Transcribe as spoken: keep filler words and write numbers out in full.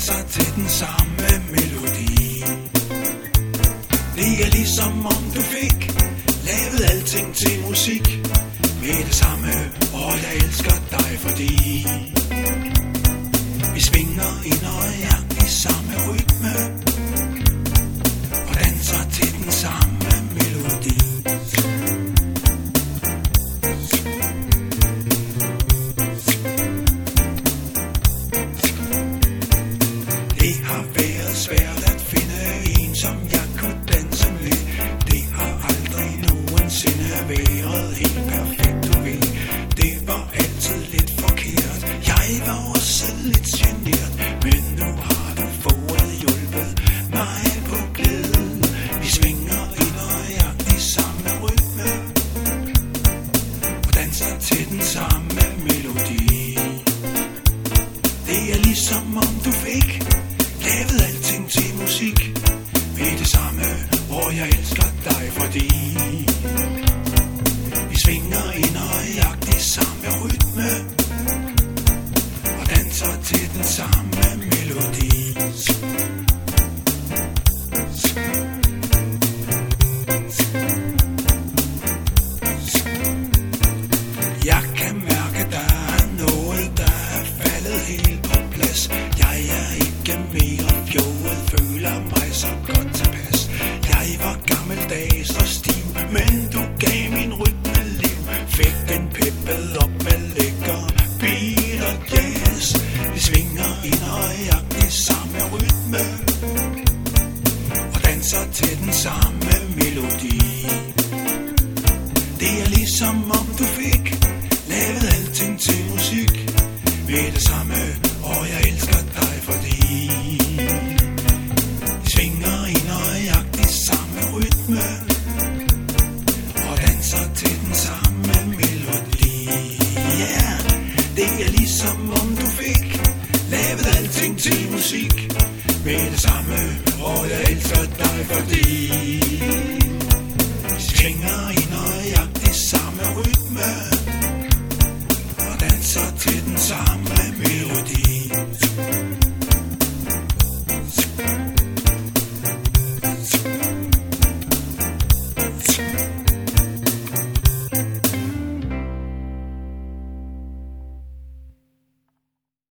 danser til den samme melodi. Det er ligesom om du fik lavet alting til musik med det samme, og jeg elsker dig fordi vi svinger i nøjagtig samme rytme og danser til den samme melodi. Det har været svært at finde en, som jeg kunne danse med. Det har aldrig nogensinde været helt perfekt, du ved. Det var altid lidt forkert. Jeg var også lidt genert, men nu har du fået hjulpet mig på glæden. Vi svinger i nøjagtig samme rytme og danser til den samme melodi. Det er ligesom om du fik lavet alting til musik med det samme, hvor jeg elsker dig fordi vi svinger i nøjagtig samme rytme og danser til den samme melodi. Jeg kan mærke, der er noget, der er faldet helt på plads. Jeg er ikke mere fjollet, føler mig så godt tilpas. Jeg var gammeldags og stiv, men du gav min rytme liv. Fik den peppet op med lækker beat og jazz. Vi svinger i nøjagtig samme rytme og danser til den samme melodi. Det er ligesom om du fik lavet alting til musik med det samme, og jeg elsker dig fordi vi svinger i nøjagtig samme rytme og danser til den samme melodi. Ja, yeah, det er ligesom om du fik lavet alting til musik med det samme, og jeg elsker dig fordi vi svinger i nøjagtig samme rytme